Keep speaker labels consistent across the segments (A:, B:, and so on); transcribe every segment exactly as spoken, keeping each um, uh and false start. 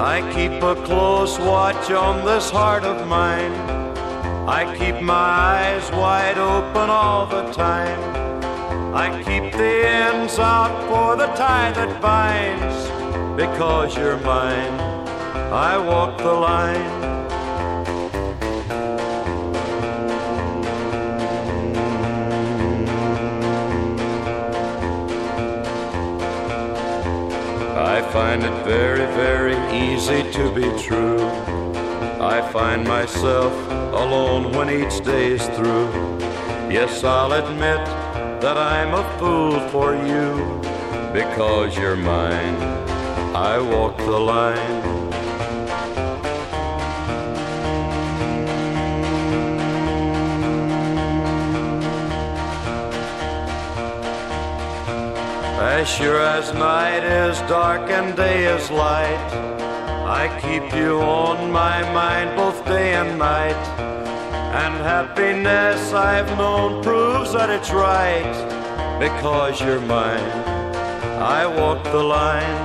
A: I keep a close watch on this heart of mine. I keep my eyes wide open all the time. I keep the ends out for the tie that binds. Because you're mine, I walk the line. I find it very, very easy to be true. I find myself alone when each day is through. Yes, I'll admit that I'm a fool for you. Because you're mine, I walk the line. As sure as night is dark and day is light, I keep you on my mind both day and night. And happiness I've known proves that it's right. Because you're mine, I walk the line.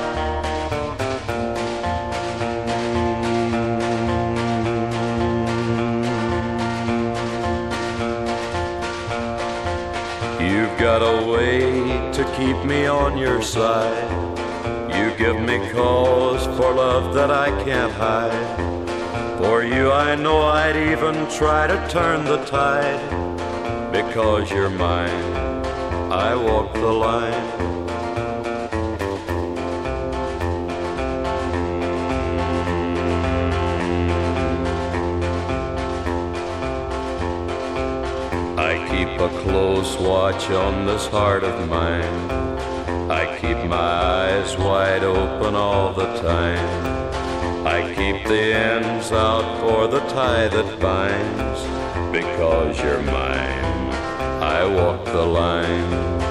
A: You've got a way to keep me on your side. You give me cause for love that I can't hide. For you I know I'd even try to turn the tide. Because you're mine, I walk the line. I keep a close watch on this heart of mine. I keep my eyes wide open all the time. I keep the ends out for the tie that binds. Because you're mine, I walk the line.